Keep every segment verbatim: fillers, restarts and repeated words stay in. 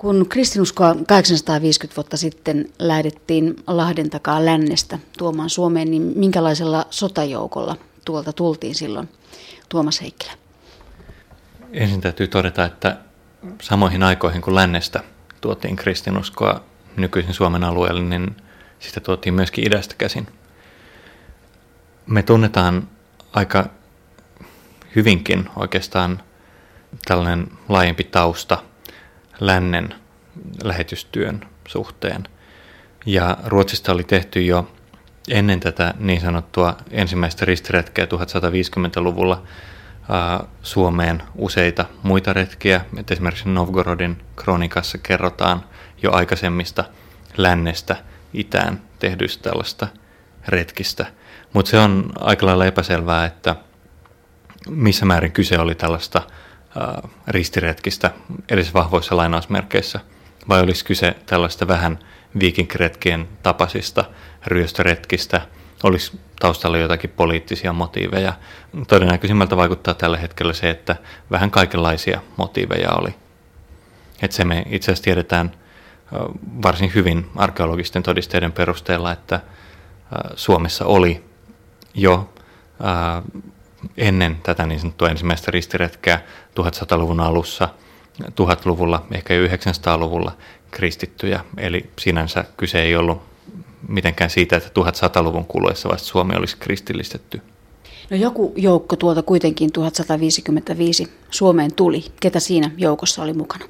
Kun kristinuskoa kahdeksansataaviisikymmentä vuotta sitten lähdettiin Lahden takaa lännestä tuomaan Suomeen, niin minkälaisella sotajoukolla tuolta tultiin silloin, Tuomas Heikkilä? Ensin täytyy todeta, että samoihin aikoihin kun lännestä tuotiin kristinuskoa nykyisin Suomen alueelle, niin sitä tuotiin myöskin idästä käsin. Me tunnetaan aika hyvinkin oikeastaan tällainen laajempi tausta lännen lähetystyön suhteen. Ja Ruotsista oli tehty jo ennen tätä niin sanottua ensimmäistä ristiretkeä tuhatsataviisikymmentäluvulla ää, Suomeen useita muita retkiä. Et esimerkiksi Novgorodin kroonikassa kerrotaan jo aikaisemmista lännestä itään tehdyistä tällaista retkistä. Mutta se on aika lailla epäselvää, että missä määrin kyse oli tällaista ää, ristiretkistä edes vahvoissa lainausmerkeissä, vai olisi kyse tällaista vähän viikinkiretkien tapaisista ryöstöretkistä, olisi taustalla jotakin poliittisia motiiveja. Todennäköisimmältä vaikuttaa tällä hetkellä se, että vähän kaikenlaisia motiiveja oli. Et se me itse asiassa tiedetään varsin hyvin arkeologisten todisteiden perusteella, että Suomessa oli jo ennen tätä niin sanottua ensimmäistä ristiretkeä tuhatsataluvun alussa, tuhatluvulla, ehkä jo yhdeksänsataaluvulla kristittyjä. Eli sinänsä kyse ei ollut mitenkään siitä, että tuhatsataluvun kuluessa vasta Suomi olisi kristillistetty. No joku joukko tuolta kuitenkin tuhatsataviisikymmentäviisi Suomeen tuli. Ketä siinä joukossa oli mukana?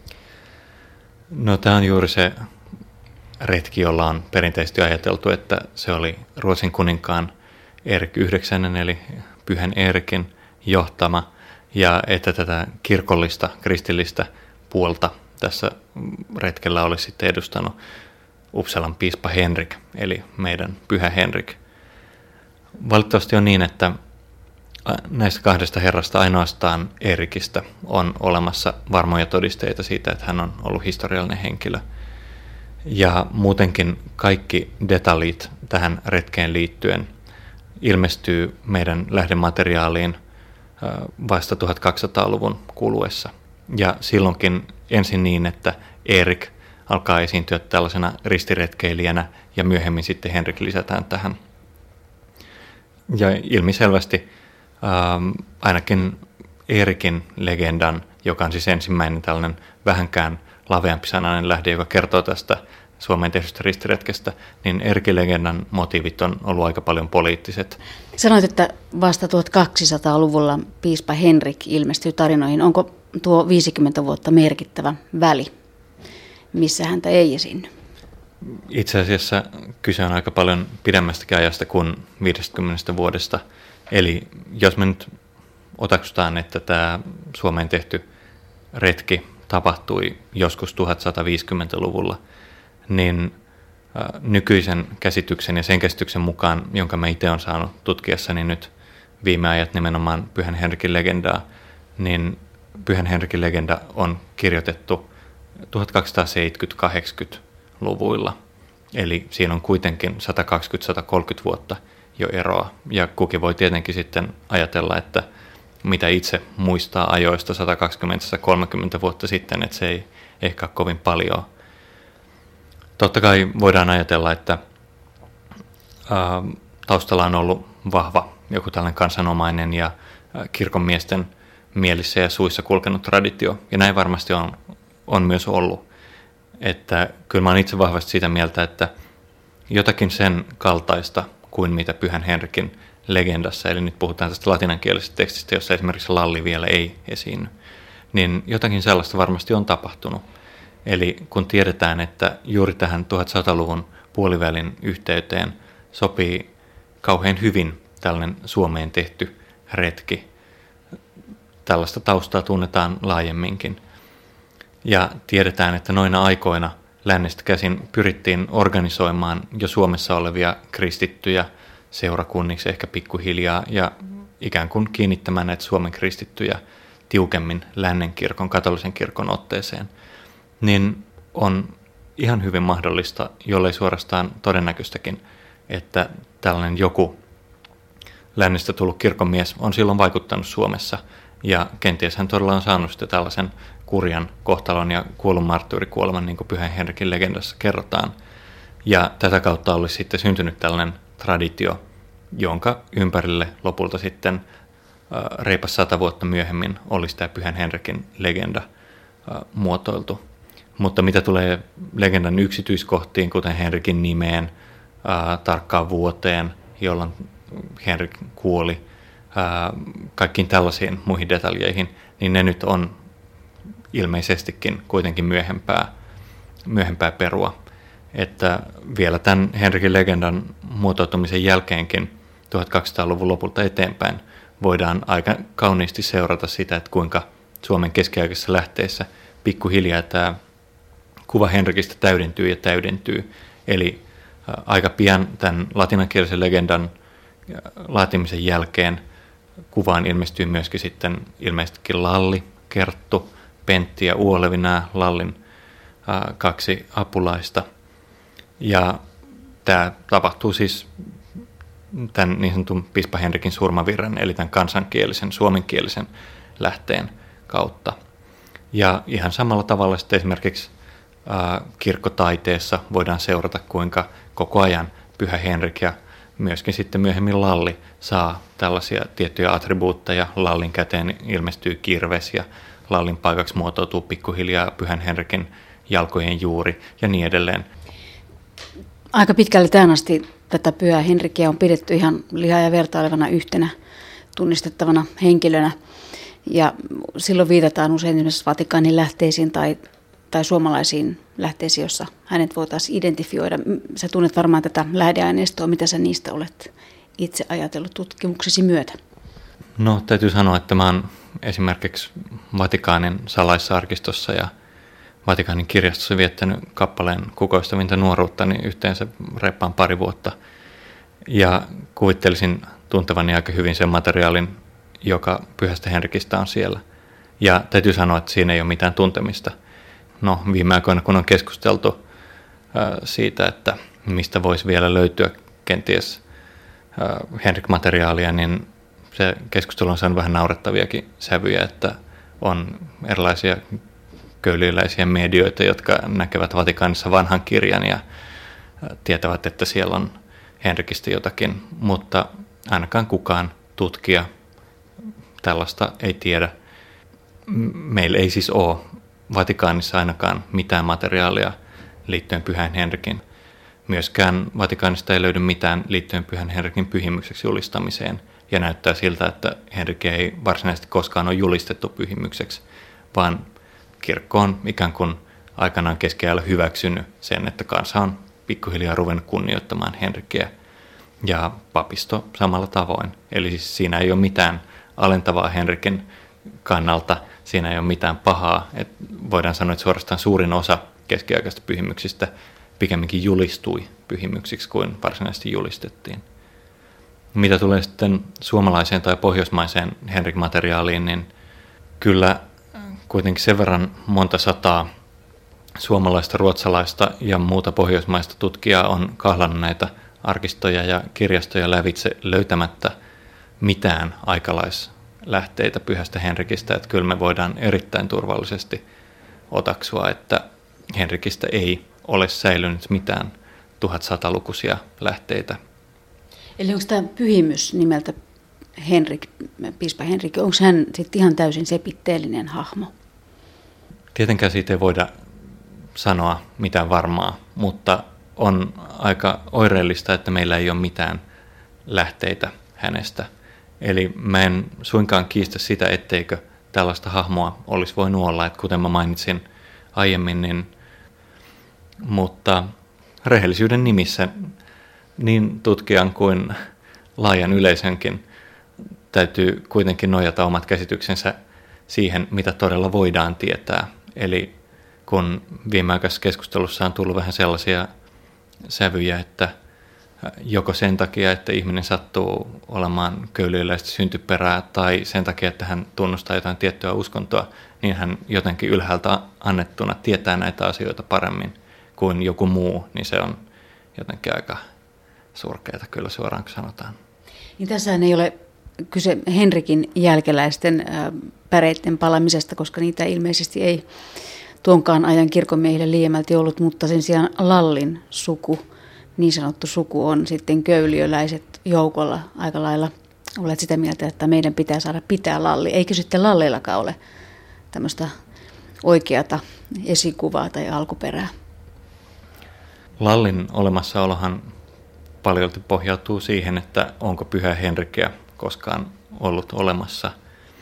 No tämä on juuri se retki, jolla on perinteisesti ajateltu, että se oli Ruotsin kuninkaan Erik yhdeksännen eli Pyhän Erikin johtama, ja että tätä kirkollista, kristillistä puolta tässä retkellä olisi sitten edustanut Uppsalan piispa Henrik, eli meidän Pyhä Henrik. Valitettavasti on niin, että näistä kahdesta herrasta ainoastaan Erikistä on olemassa varmoja todisteita siitä, että hän on ollut historiallinen henkilö. Ja muutenkin kaikki detaljit tähän retkeen liittyen ilmestyy meidän lähdemateriaaliin vasta tuhatkaksisataaluvun kuluessa. Ja silloinkin ensin niin, että Erik alkaa esiintyä tällaisena ristiretkeilijänä ja myöhemmin sitten Henrik lisätään tähän. Ja ilmiselvästi ähm, ainakin Erikin legendan, joka on siis ensimmäinen tällainen vähänkään laveampi sanainen lähde, joka kertoo tästä Suomeen tehdystä ristiretkestä, niin Erikin legendan motiivit on ollut aika paljon poliittiset. Sanoit, että vasta tuhatkaksisataaluvulla piispa Henrik ilmestyy tarinoihin. Onko tuo viisikymmentä vuotta merkittävä väli, missä häntä ei esiinny? Itse asiassa kyse on aika paljon pidemmästäkin ajasta kuin viidestäkymmenestä vuodesta. Eli jos me nyt otaksutaan, että tämä Suomeen tehty retki tapahtui joskus tuhatsataviisikymmentäluvulla, niin nykyisen käsityksen ja sen käsityksen mukaan, jonka mä itse olen saanut tutkiessani nyt viime ajat nimenomaan Pyhän Henrikin legendaa, niin Pyhän Henrikin legenda on kirjoitettu tuhatkaksisataaseitsemänkymmentä-kahdeksankymmentäluvuilla. Eli siinä on kuitenkin sata kaksikymmentä sata kolmekymmentä vuotta jo eroa. Ja kukin voi tietenkin sitten ajatella, että mitä itse muistaa ajoista sata kaksikymmentä sata kolmekymmentä vuotta sitten, että se ei ehkä ole kovin paljon. Totta kai voidaan ajatella, että ää, taustalla on ollut vahva joku tällainen kansanomainen ja ää, kirkonmiesten mielissä ja suissa kulkenut traditio. Ja näin varmasti on, on myös ollut. Että kyllä mä olen itse vahvasti sitä mieltä, että jotakin sen kaltaista kuin mitä Pyhän Henrikin legendassa, eli nyt puhutaan tästä latinankielisestä tekstistä, jossa esimerkiksi lalli vielä ei esiinny, niin jotakin sellaista varmasti on tapahtunut. Eli kun tiedetään, että juuri tähän tuhatsataluvun puolivälin yhteyteen sopii kauhean hyvin tällainen Suomeen tehty retki, tällaista taustaa tunnetaan laajemminkin. Ja tiedetään, että noina aikoina lännestä käsin pyrittiin organisoimaan jo Suomessa olevia kristittyjä seurakunniksi ehkä pikkuhiljaa ja ikään kuin kiinnittämään näitä Suomen kristittyjä tiukemmin lännen kirkon, katolisen kirkon otteeseen, niin on ihan hyvin mahdollista, jollei suorastaan todennäköistäkin, että tällainen joku lännestä tullut kirkonmies on silloin vaikuttanut Suomessa ja kenties hän todella on saanut sitten tällaisen kurjan kohtalon ja kuollun marttyyrikuoleman, niin kuin Pyhän Henrikin legendassa kerrotaan. Ja tätä kautta olisi sitten syntynyt tällainen traditio, jonka ympärille lopulta sitten reipas sata vuotta myöhemmin olisi tämä Pyhän Henrikin legenda muotoiltu. Mutta mitä tulee legendan yksityiskohtiin, kuten Henrikin nimeen, ää, tarkkaan vuoteen, jolloin Henrik kuoli, ää, kaikkiin tällaisiin muihin detaljeihin, niin ne nyt on ilmeisestikin kuitenkin myöhempää, myöhempää perua. Että vielä tämän Henrikin legendan muotoutumisen jälkeenkin tuhatkaksisataaluvun lopulta eteenpäin voidaan aika kauniisti seurata sitä, että kuinka Suomen keskiaikaisissa lähteissä pikkuhiljaa tämä kuva Henrikistä täydentyy ja täydentyy. Eli aika pian tämän latinankielisen legendan laatimisen jälkeen kuvaan ilmestyy myöskin sitten ilmeisestikin Lalli, Kerttu, Pentti ja Uolevi, nämä Lallin kaksi apulaista. Ja tämä tapahtuu siis tämän niin sanotun piispa Henrikin surmavirran, eli tämän kansankielisen, suomenkielisen lähteen kautta. Ja ihan samalla tavalla sitten esimerkiksi ää, kirkkotaiteessa voidaan seurata, kuinka koko ajan Pyhä Henrik ja myöskin sitten myöhemmin Lalli saa tällaisia tiettyjä attribuutteja. Lallin käteen ilmestyy kirves ja Lallin paikaksi muotoutuu pikkuhiljaa Pyhän Henrikin jalkojen juuri ja niin edelleen. Aika pitkälle tähän asti tätä Pyhää Henrikiä on pidetty ihan liha- ja vertailevana yhtenä tunnistettavana henkilönä. Ja silloin viitataan usein esimerkiksi Vatikaanin lähteisiin tai, tai suomalaisiin lähteisiin, jossa hänet voitaisiin identifioida. Sä tunnet varmaan tätä lähdeaineistoa, mitä sä niistä olet itse ajatellut tutkimuksesi myötä. No täytyy sanoa, että mä oon esimerkiksi Vatikaanin salaisessa arkistossa ja Vatikaanin kirjastossa viettänyt kappaleen kukoistavinta nuoruuttani yhteensä reippaan pari vuotta. Ja kuvittelisin tuntevani aika hyvin sen materiaalin, joka Pyhästä Henrikistä on siellä. Ja täytyy sanoa, että siinä ei ole mitään tuntemista. No viime aikoina, kun on keskusteltu ää, siitä, että mistä voisi vielä löytyä kenties ää, Henrik-materiaalia, niin se keskustelu on saanut vähän naurettaviakin sävyjä, että on erilaisia köyliläisiä medioita, jotka näkevät Vatikaanissa vanhan kirjan ja tietävät, että siellä on Henrikistä jotakin, mutta ainakaan kukaan tutkija tällaista ei tiedä. Meillä ei siis ole Vatikaanissa ainakaan mitään materiaalia liittyen Pyhän Henrikin. Myöskään Vatikaanista ei löydy mitään liittyen Pyhän Henrikin pyhimykseksi julistamiseen, ja näyttää siltä, että Henrik ei varsinaisesti koskaan ole julistettu pyhimykseksi, vaan kirkko on ikään kuin aikanaan keskiajalla hyväksynyt sen, että kansa on pikkuhiljaa ruvennut kunnioittamaan Henrikkiä, ja papisto samalla tavoin. Eli siis siinä ei ole mitään alentavaa Henrikin kannalta, siinä ei ole mitään pahaa. Et voidaan sanoa, että suorastaan suurin osa keskiaikaisista pyhimyksistä pikemminkin julistui pyhimyksiksi kuin varsinaisesti julistettiin. Mitä tulee sitten suomalaiseen tai pohjoismaiseen Henrik-materiaaliin, niin kyllä kuitenkin sen verran monta sataa suomalaista, ruotsalaista ja muuta pohjoismaista tutkijaa on kahlannut näitä arkistoja ja kirjastoja lävitse löytämättä mitään aikalaislähteitä Pyhästä Henrikistä, että kyllä me voidaan erittäin turvallisesti otaksua, että Henrikistä ei ole säilynyt mitään tuhatsatalukuisia lähteitä. Eli onko tämä pyhimys nimeltä Henrik, piispa Henrik, onko hän sitten ihan täysin sepitteellinen hahmo? Tietenkään siitä ei voida sanoa mitään varmaa, mutta on aika oireellista, että meillä ei ole mitään lähteitä hänestä. Eli mä en suinkaan kiistä sitä, etteikö tällaista hahmoa olisi voinut olla, että kuten mä mainitsin aiemmin, niin, mutta rehellisyyden nimissä niin tutkijan kuin laajan yleisönkin täytyy kuitenkin nojata omat käsityksensä siihen, mitä todella voidaan tietää. Eli kun viimeaikaisessa keskustelussa on tullut vähän sellaisia sävyjä, että joko sen takia, että ihminen sattuu olemaan köyliläistä syntyperää tai sen takia, että hän tunnustaa jotain tiettyä uskontoa, niin hän jotenkin ylhäältä annettuna tietää näitä asioita paremmin kuin joku muu, niin se on jotenkin aika surkeata kyllä suoraan, kun sanotaan. Niin tässähän ei ole kyse Henrikin jälkeläisten päreiden palamisesta, koska niitä ilmeisesti ei tuonkaan ajan kirkonmiehille liiemmälti ollut, mutta sen sijaan Lallin suku, niin sanottu suku, on sitten köyliöläiset joukolla aika lailla. Olet sitä mieltä, että meidän pitää saada pitää Lalli. Eikö sitten Lalleillakaan ole tämmöistä oikeata esikuvaa tai alkuperää? Lallin olemassaolohan paljolti pohjautuu siihen, että onko Pyhä Henrikkiä koskaan ollut olemassa.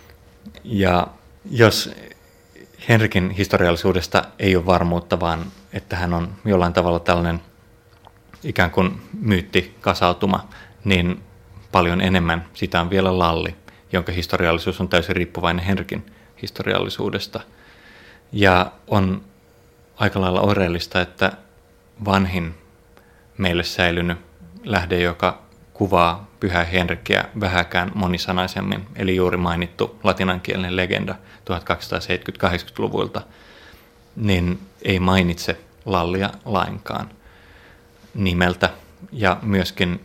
Ja jos Henrikin historiallisuudesta ei ole varmuutta, vaan että hän on jollain tavalla tällainen ikään kuin myyttikasautuma, niin paljon enemmän sitä on vielä Lalli, jonka historiallisuus on täysin riippuvainen Henrikin historiallisuudesta. Ja on aika lailla oireellista, että vanhin meille säilynyt lähde, joka kuvaa Pyhää Henrikkiä vähäkään monisanaisemmin, eli juuri mainittu latinankielinen legenda tuhatkaksisataaseitsemänkymmentä-kahdeksankymmentäluvulta, niin ei mainitse Lallia lainkaan nimeltä. Ja myöskin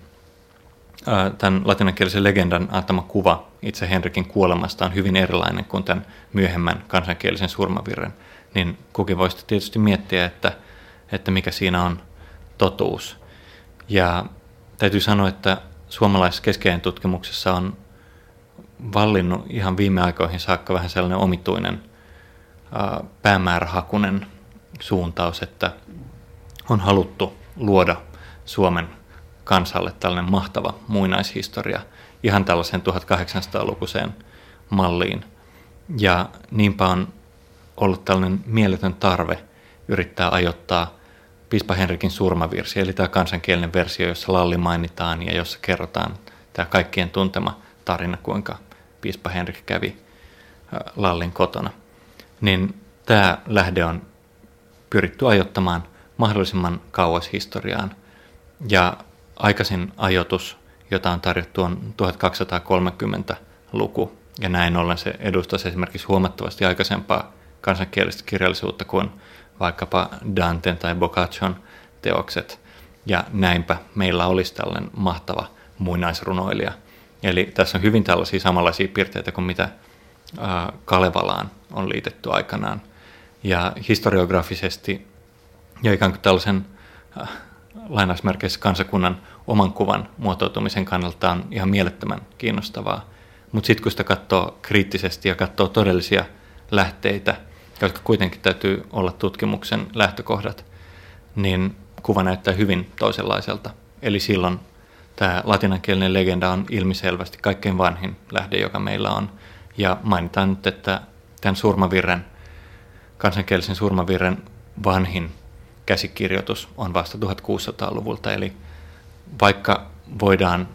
ää, tämän latinankielisen legendan antama kuva itse Henrikin kuolemasta on hyvin erilainen kuin tämän myöhemmän kansankielisen surmavirren. Niin kukin voisi tietysti miettiä, että, että mikä siinä on totuus. Ja täytyy sanoa, että suomalaisessa keskeinen tutkimuksessa on vallinnut ihan viime aikoihin saakka vähän sellainen omituinen ää, päämäärähakunen suuntaus, että on haluttu luoda Suomen kansalle tällainen mahtava muinaishistoria ihan tällaisen tuhatkahdeksansataalukuiseen malliin. Ja niinpä on ollut tällainen mieletön tarve yrittää ajoittaa piispa Henrikin surmavirsi, eli tämä kansankielinen versio, jossa Lalli mainitaan ja jossa kerrotaan tämä kaikkien tuntema tarina, kuinka piispa Henrik kävi Lallin kotona. Niin tämä lähde on pyritty ajoittamaan mahdollisimman kauas historiaan. Ja aikaisin ajoitus, jota on tarjottu, on tuhatkaksisataakolmekymmentäluku, ja näin ollen se edustaisi esimerkiksi huomattavasti aikaisempaa kansankielistä kirjallisuutta kuin vaikkapa Danten tai Boccaccion teokset. Ja näinpä meillä olisi tällainen mahtava muinaisrunoilija. Eli tässä on hyvin tällaisia samanlaisia piirteitä kuin mitä Kalevalaan on liitetty aikanaan. Ja historiografisesti ja ikään kuin tällaisen lainausmerkeissä kansakunnan oman kuvan muotoutumisen kannalta on ihan mielettömän kiinnostavaa. Mutta sitten kun sitä katsoo kriittisesti ja katsoo todellisia lähteitä, jotka kuitenkin täytyy olla tutkimuksen lähtökohdat, niin kuva näyttää hyvin toisenlaiselta. Eli silloin tämä latinankielinen legenda on ilmiselvästi kaikkein vanhin lähde, joka meillä on. Ja mainitaan nyt, että tämän surmavirren, kansankielisen surmavirren vanhin käsikirjoitus on vasta tuhatkuusisataaluvulta. Eli vaikka voidaan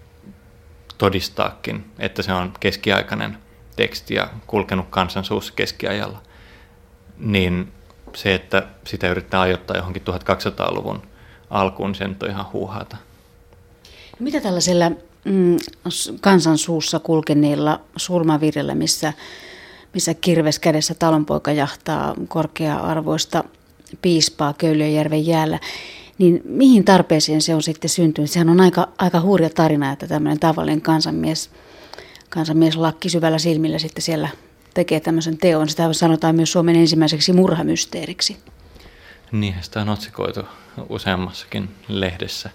todistaakin, että se on keskiaikainen teksti ja kulkenut kansansuussa keskiajalla, niin se, että sitä yrittää ajoittaa johonkin tuhatkaksisataaluvun alkuun, sen on ihan huuhaata. Mitä tällaisella mm, kansansuussa kulkeneella surmavirrellä, missä, missä kirves kädessä talonpoika jahtaa korkea-arvoista piispaa Köyliöjärven jäällä, niin mihin tarpeeseen se on sitten syntynyt? Sehän on aika, aika hurja tarina, että tämmöinen tavallinen kansanmies, kansanmies lakki syvällä silmillä sitten siellä tekee tämmöisen teon. Sitä sanotaan myös Suomen ensimmäiseksi murhamysteeriksi. Niinhän sitä on otsikoitu useammassakin lehdessä.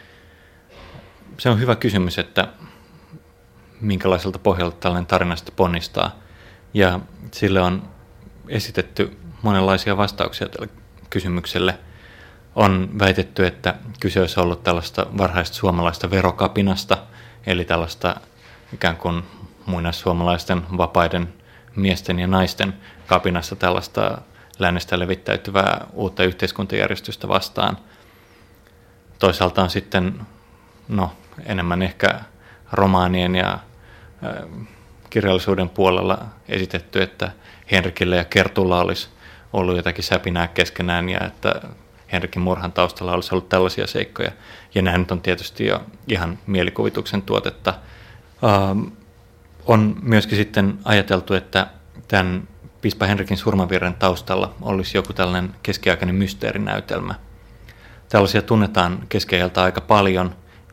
Se on hyvä kysymys, että minkälaiselta pohjalta tällainen tarina sitten ponnistaa. Ja sille on esitetty monenlaisia vastauksia tälle kysymykselle. On väitetty, että kyse olisi ollut tällaista varhaista suomalaista verokapinasta, eli tällaista ikään kuin muinaissuomalaisten vapaiden miesten ja naisten kapinasta tällaista lännestä levittäytyvää uutta yhteiskuntajärjestystä vastaan. Toisaalta on sitten no, enemmän ehkä romaanien ja äh, kirjallisuuden puolella esitetty, että Henrikillä ja Kertulla olisi ollut jotakin säpinää keskenään ja että Henrikin murhan taustalla olisi ollut tällaisia seikkoja. Ja nämä nyt on tietysti jo ihan mielikuvituksen tuotetta. Ähm, on myöskin sitten ajateltu, että tämän piispa Henrikin surmavirren taustalla olisi joku tällainen keskiaikainen mysteerinäytelmä. Tällaisia tunnetaan keskiajalta aika paljon,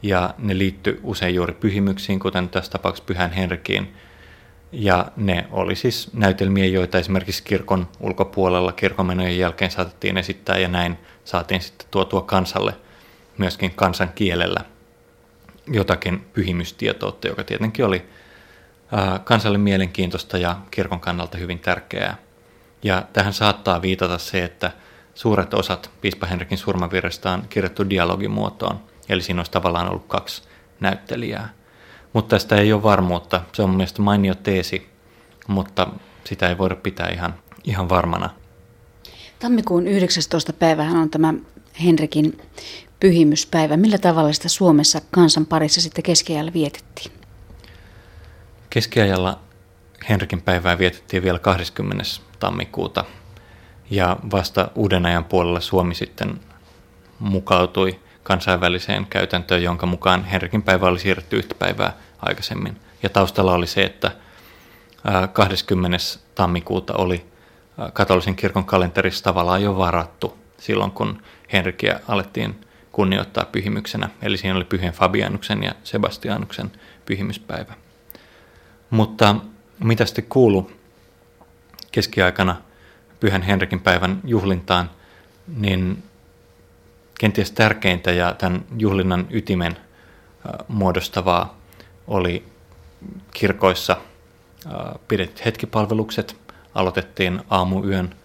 ja ne liittyi usein juuri pyhimyksiin, kuten tässä tapauksessa Pyhään Henrikiin. Ja ne oli siis näytelmiä, joita esimerkiksi kirkon ulkopuolella kirkonmenojen jälkeen saatettiin esittää, ja näin saatiin sitten tuotua kansalle myöskin kansan kielellä jotakin pyhimystietoutta, joka tietenkin oli kansalle mielenkiintoista ja kirkon kannalta hyvin tärkeää. Ja tähän saattaa viitata se, että suuret osat piispa Henrikin surmavirrestä on kirjattu dialogimuotoon, eli siinä olisi tavallaan ollut kaksi näyttelijää. Mutta tästä ei ole varmuutta. Se on mun mielestä mainio teesi, mutta sitä ei voida pitää ihan, ihan varmana. Tammikuun yhdeksästoista päivähän on tämä Henrikin pyhimyspäivä. Millä tavalla sitä Suomessa kansan parissa sitten keskiajalla vietettiin? Keskiajalla Henrikin päivää vietettiin vielä kahdeskymmenes tammikuuta, ja vasta uuden ajan puolella Suomi sitten mukautui kansainväliseen käytäntöön, jonka mukaan Henrikin päivä oli siirretty yhtä päivää aikaisemmin. Ja taustalla oli se, että kahdeskymmenes tammikuuta oli katolisen kirkon kalenterissa tavallaan jo varattu silloin, kun Henrikiä alettiin kunnioittaa pyhimyksenä. Eli siinä oli Pyhien Fabianuksen ja Sebastianuksen pyhimyspäivä. Mutta mitä sitten kuului keskiaikana Pyhän Henrikin päivän juhlintaan, niin kenties tärkeintä ja tämän juhlinnan ytimen muodostavaa oli kirkoissa pidetyt hetkipalvelukset. Aloitettiin aamuyön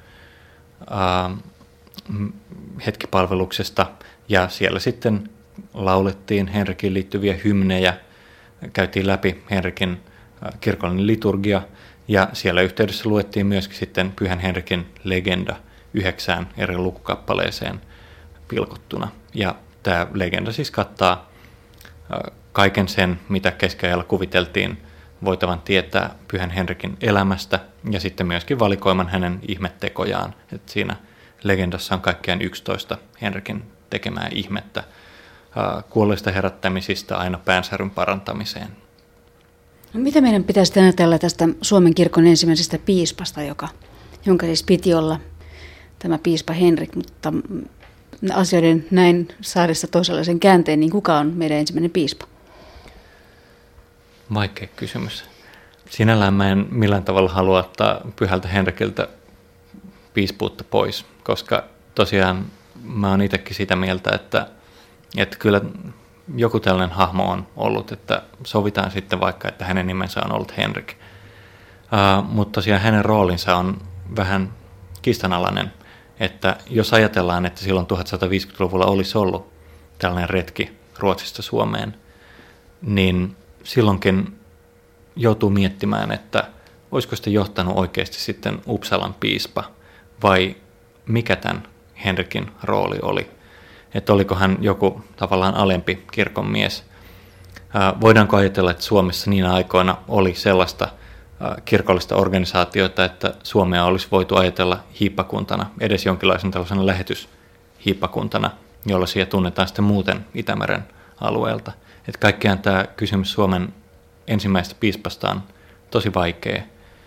hetkipalveluksesta, ja siellä sitten laulettiin Henrikin liittyviä hymnejä, käytiin läpi Henrikin kirkollinen liturgia, ja siellä yhteydessä luettiin myöskin sitten Pyhän Henrikin legenda yhdeksään eri lukukappaleeseen pilkottuna. Ja tämä legenda siis kattaa kaiken sen, mitä keskiajalla kuviteltiin voitavan tietää Pyhän Henrikin elämästä, ja sitten myöskin valikoiman hänen ihmettekojaan. Et siinä legendassa on kaikkiaan yksitoista Henrikin tekemää ihmettä, kuolleista herättämisistä aina päänsäryn parantamiseen. No, mitä meidän pitäisi ajatella tästä Suomen kirkon ensimmäisestä piispasta, joka, jonka siis piti olla tämä piispa Henrik, mutta asioiden näin saadessa toisenlaisen käänteen, niin kuka on meidän ensimmäinen piispa? Vaikea kysymys. Sinällään mä en millään tavalla halua ottaa Pyhältä Henrikiltä piispuutta pois, koska tosiaan mä oon itsekin sitä mieltä, että, että kyllä joku tällainen hahmo on ollut, että sovitaan sitten vaikka, että hänen nimensä on ollut Henrik. Uh, mutta tosiaan hänen roolinsa on vähän kiistanalainen, että jos ajatellaan, että silloin tuhatsataviisikymmentäluvulla olisi ollut tällainen retki Ruotsista Suomeen, niin silloinkin joutuu miettimään, että olisiko sitä johtanut oikeasti sitten Uppsalan piispa vai mikä tämän Henrikin rooli oli. Että oliko hän joku tavallaan alempi kirkonmies. Voidaanko ajatella, että Suomessa niinä aikoina oli sellaista kirkollista organisaatiota, että Suomea olisi voitu ajatella hiippakuntana, edes jonkinlaisen tällaisena lähetyshiippakuntana, jolla siellä tunnetaan sitten muuten Itämeren alueelta. Että kaikkiaan tämä kysymys Suomen ensimmäisestä piispasta on tosi vaikea.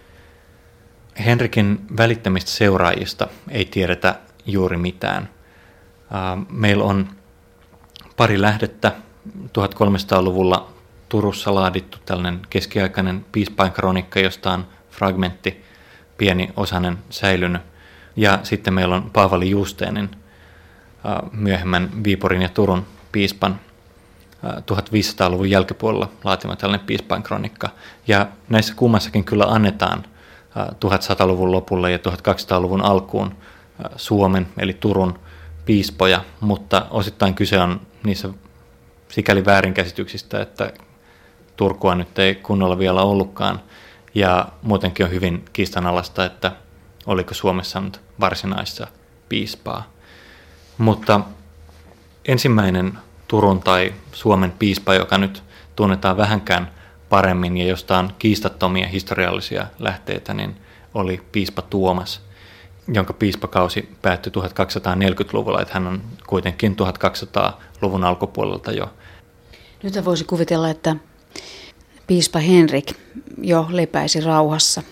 Henrikin välittämistä seuraajista ei tiedetä juuri mitään. Meillä on pari lähdettä tuhatkolmesataaluvulla Turussa laadittu tällainen keskiaikainen piispainkronikka, josta on fragmentti, pieni osanen säilynyt. Ja sitten meillä on Paavali Justeinin myöhemmän Viipurin ja Turun piispan tuhatviisisataaluvun jälkipuolella laatima tällainen piispainkronikka. Ja näissä kummassakin kyllä annetaan tuhatsataluvun lopulla ja tuhatkaksisataaluvun alkuun Suomen eli Turun piispoja, mutta osittain kyse on niissä sikäli väärinkäsityksistä, että Turkua nyt ei kunnolla vielä ollutkaan, ja muutenkin on hyvin kiistanalaista, että oliko Suomessa nyt varsinaista piispaa. Mutta ensimmäinen Turun tai Suomen piispa, joka nyt tunnetaan vähänkään paremmin ja josta on kiistattomia historiallisia lähteitä, niin oli piispa Tuomas, jonka piispakausi päättyi tuhatkaksisataaneljäkymmentäluvulla, että hän on kuitenkin tuhatkaksisataaluvun alkupuolelta jo. Nyt voisi kuvitella, että piispa Henrik jo lepäisi rauhassa.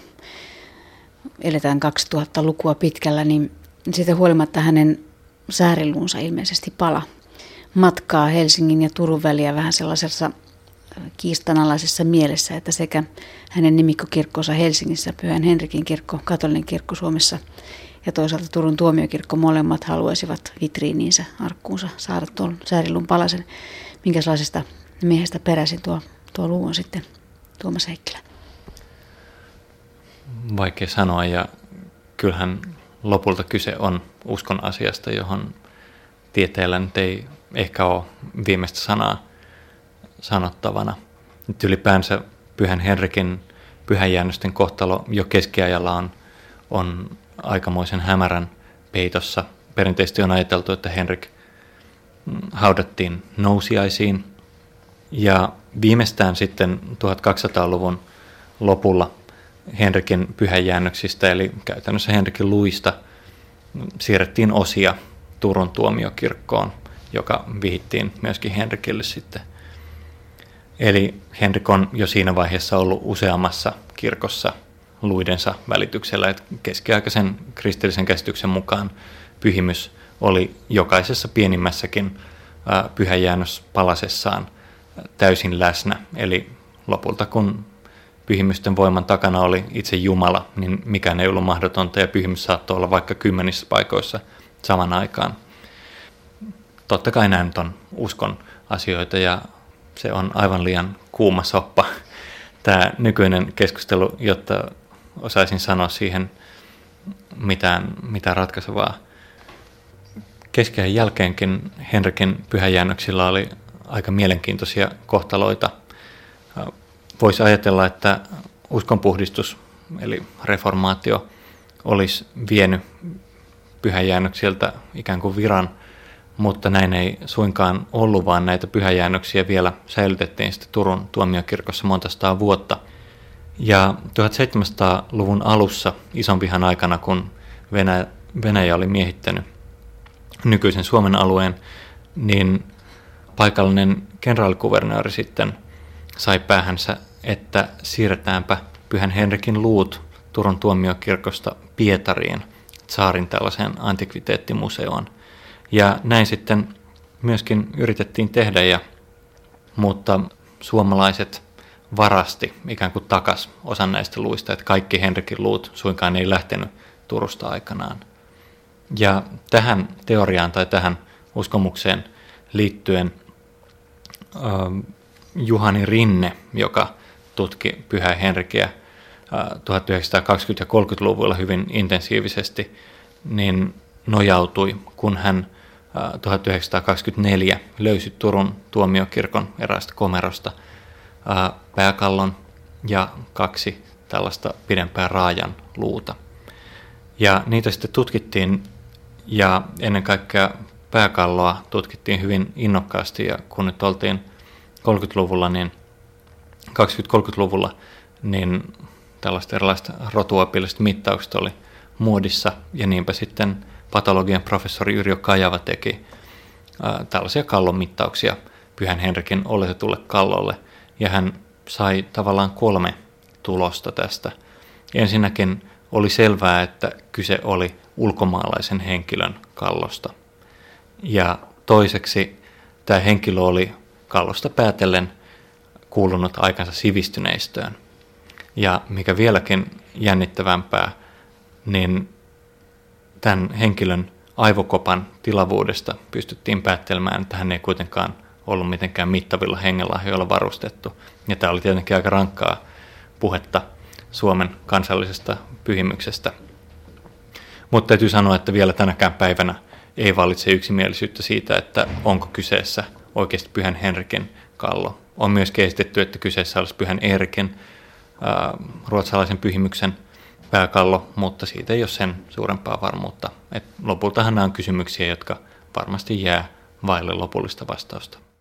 Eletään kaksituhattalukua pitkällä, niin siitä huolimatta hänen sääriluunsa ilmeisesti pala. matkaa Helsingin ja Turun väliä vähän sellaisessa kiistanalaisessa mielessä, että sekä hänen nimikkokirkkonsa Helsingissä, Pyhän Henrikin kirkko, katolinen kirkko Suomessa ja toisaalta Turun tuomiokirkko, molemmat haluaisivat vitriiniinsä, arkkuunsa saada tuon Säärilun palasen. Minkälaisesta miehestä peräisin tuo, tuo luu on sitten, Tuomas Heikkilä? Vaikea sanoa, ja kyllähän lopulta kyse on uskon asiasta, johon tieteellä nyt ei ehkä ole viimeistä sanaa sanottavana. Nyt ylipäänsä Pyhän Henrikin pyhäjäännösten kohtalo jo keskiajalla on, on aikamoisen hämärän peitossa. Perinteisesti on ajateltu, että Henrik haudattiin nousiaisiin, ja viimeistään sitten tuhatkaksisataaluvun lopulla Henrikin pyhäjäännöksistä, eli käytännössä Henrikin luista, siirrettiin osia Turun tuomiokirkkoon, joka vihittiin myöskin Henrikille sitten. Eli Henrik on jo siinä vaiheessa ollut useammassa kirkossa luidensa välityksellä, että keskiaikaisen kristillisen käsityksen mukaan pyhimys oli jokaisessa pienimmässäkin pyhäjäännöspalasessaan täysin läsnä. Eli lopulta kun pyhimysten voiman takana oli itse Jumala, niin mikään ei ollut mahdotonta, ja pyhimys saattoi olla vaikka kymmenissä paikoissa saman aikaan. Totta kai nämä nyt on uskon asioita, ja se on aivan liian kuuma soppa, tämä nykyinen keskustelu, jotta osaisin sanoa siihen mitään, mitään ratkaisevaa. Keskiajan jälkeenkin Henrikin pyhäjäännöksillä oli aika mielenkiintoisia kohtaloita. Voisi ajatella, että uskonpuhdistus, eli reformaatio, olisi vienyt pyhäjäännöksiltä ikään kuin viran, mutta näin ei suinkaan ollut, vaan näitä pyhäjäännöksiä vielä säilytettiin sitten Turun tuomiokirkossa monta sataa vuotta. Ja tuhatseitsemänsataaluvun alussa, ison vihan aikana, kun Venäjä, Venäjä oli miehittänyt nykyisen Suomen alueen, niin paikallinen kenraalikuvernööri sitten sai päähänsä, että siirretäänpä Pyhän Henrikin luut Turun tuomiokirkosta Pietariin, tsaarin tällaiseen antikviteettimuseoon. Ja näin sitten myöskin yritettiin tehdä, ja, mutta suomalaiset varasti ikään kuin takas osan näistä luista, että kaikki Henrikin luut suinkaan ei lähtenyt Turusta aikanaan. Ja tähän teoriaan tai tähän uskomukseen liittyen äh, Juhani Rinne, joka tutki Pyhää Henrikiä äh, tuhatyhdeksänsataakaksikymmentä- ja kolmekymmentäluvuilla hyvin intensiivisesti, niin nojautui, kun hän äh, tuhatyhdeksänsataakaksikymmentäneljä löysi Turun tuomiokirkon eräästä komerosta äh, pääkallon ja kaksi tällaista pidempää raajan luuta. Ja niitä sitten tutkittiin, ja ennen kaikkea pääkalloa tutkittiin hyvin innokkaasti, ja kun nyt oltiin kolmekymmentäluvulla, niin kaksikymmentä-kolmekymmentäluvulla, niin tällaista erilaista rotuopilliset mittaukset oli muodissa, ja niinpä sitten patologian professori Yrjö Kajava teki ää, tällaisia kallonmittauksia Pyhän Henrikin oletetulle kallolle, ja hän sai tavallaan kolme tulosta tästä. Ensinnäkin oli selvää, että kyse oli ulkomaalaisen henkilön kallosta. Ja toiseksi tämä henkilö oli kallosta päätellen kuulunut aikansa sivistyneistöön. Ja mikä vieläkin jännittävämpää, niin tämän henkilön aivokopan tilavuudesta pystyttiin päättelemään, että hän ei kuitenkaan ollut mitenkään mittavilla hengenlahjoilla varustettu. Ja tämä oli tietenkin aika rankkaa puhetta Suomen kansallisesta pyhimyksestä. Mutta täytyy sanoa, että vielä tänäkään päivänä ei vallitse yksimielisyyttä siitä, että onko kyseessä oikeasti Pyhän Henrikin kallo. On myös esitetty, että kyseessä olisi Pyhän Erikin ää, ruotsalaisen pyhimyksen pääkallo, mutta siitä ei ole sen suurempaa varmuutta. Et lopultahan nämä on kysymyksiä, jotka varmasti jää vaille lopullista vastausta.